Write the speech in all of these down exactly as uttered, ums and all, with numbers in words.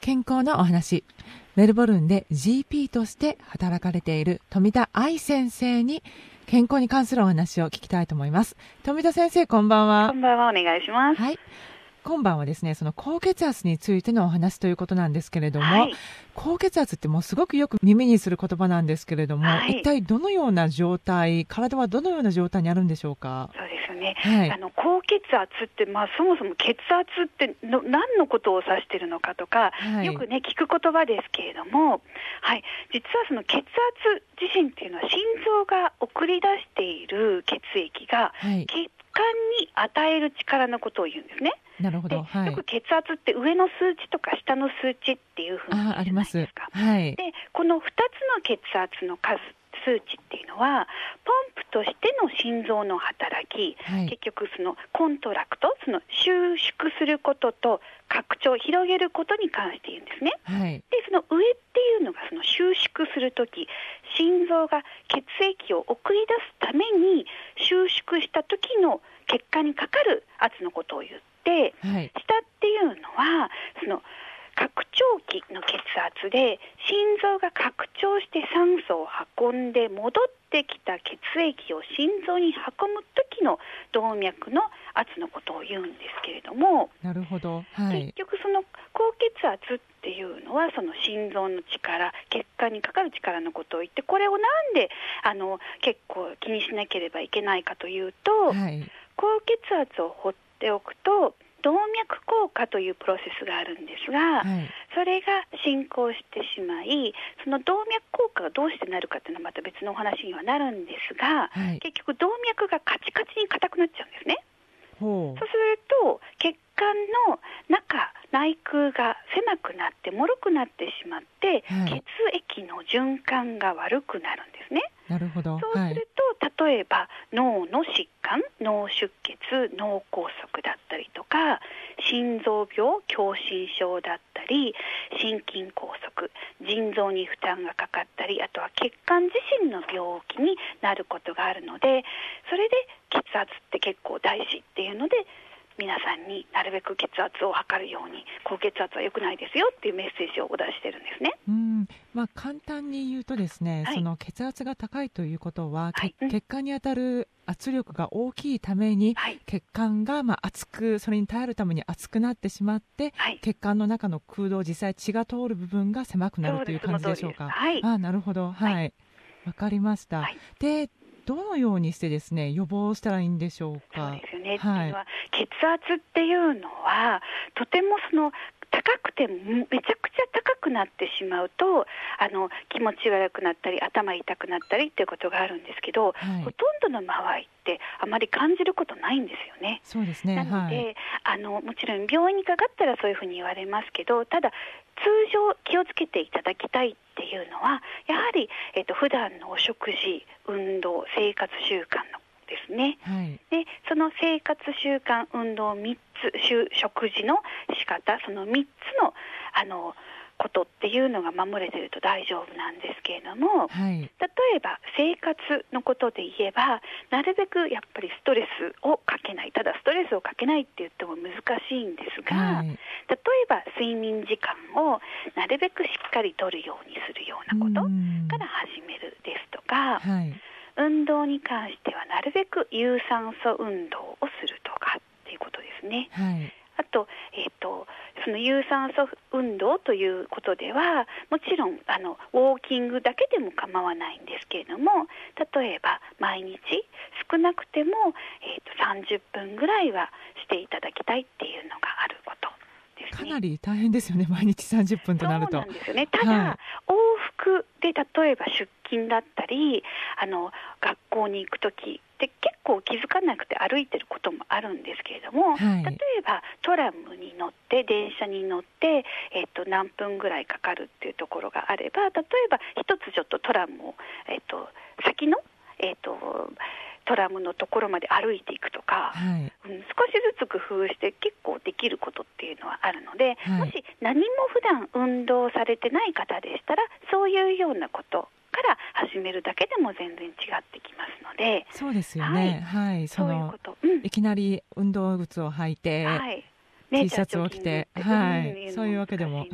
健康のお話、メルボルンで ジーピー として働かれている富田愛先生に健康に関するお話を聞きたいと思います。富田先生、こんばんは。 こんばんは、お願いします。 はい、今晩はですね、その高血圧についてのお話ということなんですけれども、はい、高血圧ってもうすごくよく耳にする言葉なんですけれども、はい、一体どのような状態、体はどのような状態にあるんでしょうか。 そうですよね、 はい、 あの高血圧って、まあ、そもそも血圧っての何のことを指しているのかとか、はい、よくね聞く言葉ですけれども、はい、実はその血圧自身っていうのは心臓が送り出している血液が血管に与える力のことを言うんですね。 なるほど、はい、 よく血圧って上の数値とか下の数値っていうふうに言うじゃないですか。 はい、 でこのふたつの血圧の数数値っていうのはポンプとしての心臓の働き、はい、結局そのコントラクト、その収縮することと拡張、広げることに関して言うんですね。はい、でその上っていうのがその収縮するとき、心臓が血液を送り出すために収縮した時の血管にかかる圧のことを言って、はい、下っていうのはその拡張器の血圧で心臓が拡張して酸素を運んで戻ってきた血液を心臓に運ぶ時の動脈の圧のことを言うんですけれども、 なるほど、はい、 結局その高血圧っていうのはその心臓の力、血管にかかる力のことを言って、これをなんであの結構気にしなければいけないかというと、はい、高血圧を放っておくと動脈硬化というプロセスがあるんですが、はい、それが進行してしまい、その動脈硬化がどうしてなるかというのはまた別のお話にはなるんですが、はい、結局動脈がカチカチに硬くなっちゃうんですね。そうすると血管の中、内腔が狭くなって脆くなってしまって、はい、血液の循環が悪くなるんですね。 なるほど。 そうすると、はい、例えば脳の疾患、脳出血、脳梗塞だったりとか、心臓病、狭心症だったり、心筋梗塞、腎臓に負担がかかったり、あとは血管自身の病気になることがあるので、それで血圧って結構大事っていうので、皆さんになるべく血圧を測るように、高血圧は良くないですよっていうメッセージをお出ししてるんですね。 うん、まあ、簡単に言うとですね、はい、その血圧が高いということは、はい、血管に当たる圧力が大きいために、はい、血管がまあ熱く、それに耐えるために熱くなってしまって、はい、血管の中の空洞、実際血が通る部分が狭くなるという感じでしょうか。はい、あ、なるほど、はい、はい、わかりました。はい、でどのようにしてですね予防したらいいんでしょうか。 そうですよね、はい、っていうのは血圧っていうのはとてもその高くてめちゃくちゃ高くなってしまうとあの気持ち悪くなったり頭痛くなったりっていうことがあるんですけど、はい、ほとんどの場合ってあまり感じることないんですよね。 そうですね。 なので、はい、あのもちろん病院にかかったらそういうふうに言われますけど、ただ通常気をつけていただきたいっていうのはやはり、えっと、普段のお食事、運動、生活習慣のですね。はい、でその生活習慣、運動みっつ、食事の仕方、そのみっつのあのことっていうのが守れていると大丈夫なんですけれども、はい、例えば生活のことで言えばなるべくやっぱりストレスをかけない、ただストレスをかけないって言っても難しいんですが、はい、例えば睡眠時間をなるべくしっかりとるようにするようなことから始めるですとか、はい、運動に関してはなるべく有酸素運動をするとかっていうことですね。はい、あと、えーと、その有酸素運動ということではもちろんあのウォーキングだけでも構わないんですけれども、例えば毎日少なくても、えーと、さんじゅっぷんぐらいはしていただきたいっていうのがあることですね。 かなり大変ですよね、毎日さんじゅっぷんとなると。 そうなんですよね。ただ、はい、往復で例えば出勤だったりあの学校に行くときって結構気づかなくて歩いてることもあるんですけれども、はい、例えばトラムに乗って電車に乗って、えー、と何分ぐらいかかるっていうところがあれば、例えば一つちょっとトラムを、えー、と先の、えー、とトラムのところまで歩いていくとか、はいうん、少しずつ工夫して結構できることっていうのはあるので、はい、もし何も普段運動されてない方でしたらそういうようなことから始めるだけでも全然違ってきますので。 そうですよね、はい、はい、そのそういうこと、うん、いきなり運動靴を履いて、はいね、T シャツを着て、はい、そういうわけでも、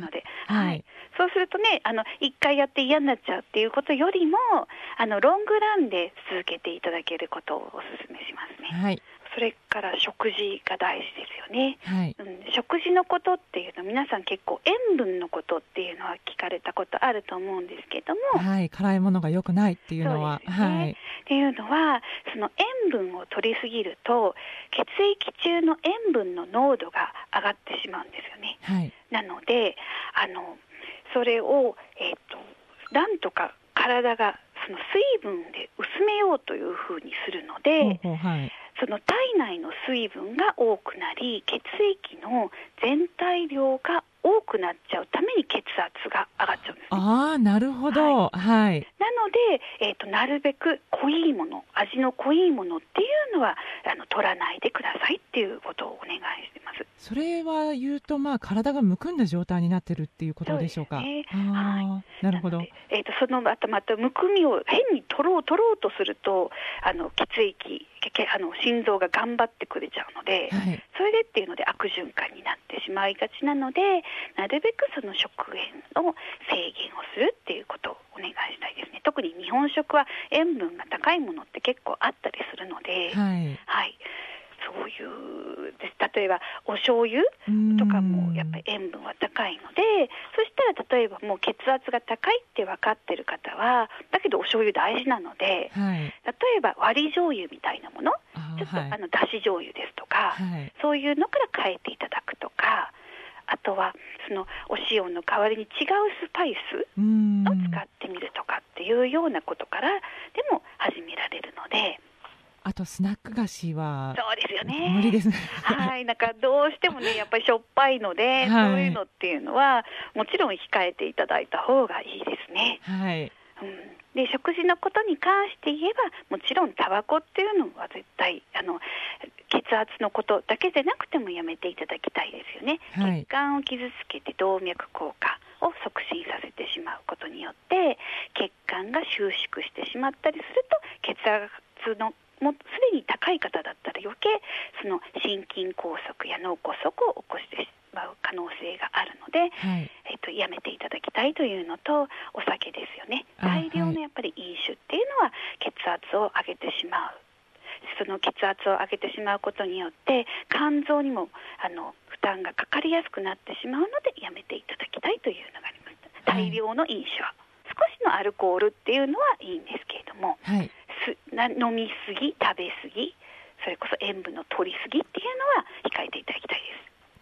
はい、 そうするとね、あのいっかいやって嫌になっちゃうっていうことよりも、あのロングランで続けていただけることをお勧めしますね。 はい、 それから食事が大事ですよね、 はい、 うん、食事のことっていうの皆さん結構塩分のことっていうのは聞かれたことあると思うんですけども、 はい、辛いものが良くないっていうのは、 そうですね、 はい、 っていうのはその塩分を取りすぎると血液中の塩分の濃度が上がってしまうんですよね、 はい、 なのであのそれを、えーと、なんとか体がその水分で薄めようというふうにするので、 ほうほう、はい、 その体内の水分が多くなり血液の全体量が多くなっちゃうために血圧が上がっちゃうんですね。 ああ、なるほど、はい、はい、 なので、えーと、なるべく濃いもの、味の濃いものっていうのはあの取らないでくださいっていうことをお願いしてます。 それは言うと、まあ、体がむくんだ状態になってるっていうことでしょうか。 そうですね、あ、はい、なるほど。 なので、えーと、そのまたまたむくみを変に取ろう取ろうとするとあの血液あの心臓が頑張ってくれちゃうので、 はい、 それでっていうので悪循環になってしまいがちなので、なるべくその食塩の制限をするっていうことをお願いしたいですね。特に日本食は塩分が高いものって結構あったりするので、 はい、 はい、そういうです。例えばお醤油とかもやっぱり塩分は高いので、そしたら例えばもう血圧が高いって分かってる方はだけどお醤油大事なので、 はい、 例えば割り醤油みたいなもの、ちょっと、 はい、 あのだし醤油ですとか、 はい、 そういうのから変えていただくとか、あとはそのお塩の代わりに違うスパイスを使ってみるとかっていうようなことからでも始められるので、 あとスナック菓子はそうですよね、 無理ですねはい、なんかどうしてもねやっぱりしょっぱいので、はい、そういうのっていうのはもちろん控えていただいた方がいいですね。 はい、 うん、で食事のことに関して言えばもちろんタバコっていうのは絶対あの血圧のことだけでなくてもやめていただきたいですよね、はい、血管を傷つけて動脈硬化を促進させてしまうことによって血管が収縮してしまったりすると血圧のもうすでに高い方だったら余計その心筋梗塞や脳梗塞を起こしてしまう可能性があるので、はい、えっと、やめていただきたいというのとお酒ですよね。大量のやっぱり飲酒っていうのは血圧を上げてしまう、その血圧を上げてしまうことによって肝臓にもあの負担がかかりやすくなってしまうのでやめていただきたいというのがあります。大量の飲酒は、少しのアルコールっていうのはいいんですけれども、はい、飲みすぎ、食べすぎ、それこそ塩分の取りすぎっていうのは控えていただきたいです。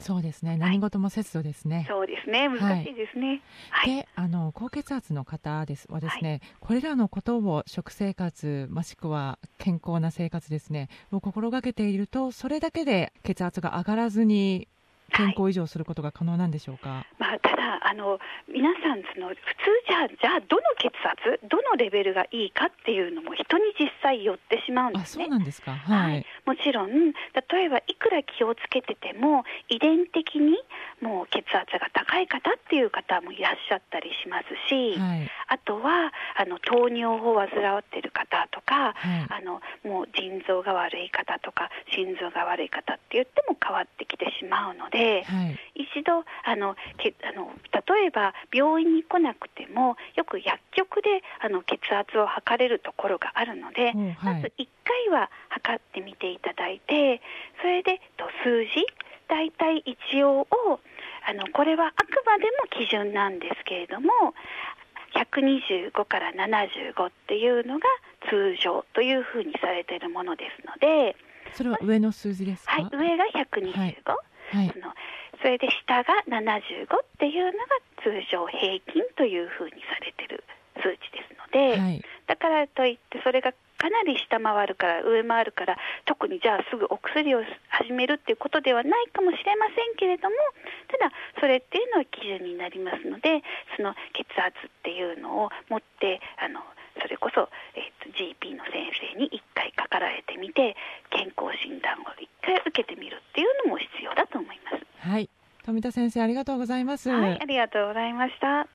そうですね、何事も節度ですね、 はい、そうですね、難しいですね、 はい、であの高血圧の方ですはですね、はい、これらのことを食生活もしくは健康な生活ですねを心がけているとそれだけで血圧が上がらずに健康維持をすることが可能なんでしょうか。はい、 まあ、ただあの皆さんその普通じゃじゃあどの血圧どのレベルがいいかっていうのも人に実際よってしまうんですね。 あ、そうなんですか。はい、はい、 もちろん例えばいくら気をつけてても遺伝的にもう血圧が高い方っていう方もいらっしゃったりしますし、はい、あとはあの糖尿を患っている方とか、はい、あのもう腎臓が悪い方とか心臓が悪い方って言っても変わってきてしまうので、はい、一度あのけあの例えば病院に来なくてもよく薬局であの血圧を測れるところがあるので、うんはい、まずいっかいは測ってみていただいて、それでと数字だいたい一応をあのこれはあくまでも基準なんですけれどもひゃくにじゅうごからななじゅうごっていうのが通常というふうにされているものですので、 それは上の数字ですか。 はい、上がひゃくにじゅうご、はい、そのそれで下がななじゅうごっていうのが通常平均というふうにされている数値ですので、はい、だからといってそれがかなり下回るから上回るから特にじゃあすぐお薬を始めるっていうことではないかもしれませんけれども、ただそれっていうのは基準になりますので、その血圧っていうのを持ってあのそれこそ、えーと、ジーピー の先生にいっかいかかられてみて健康診断をいっかい受けてみるっていうのも必要だと思います。 はい、富田先生ありがとうございます。 はい、ありがとうございました。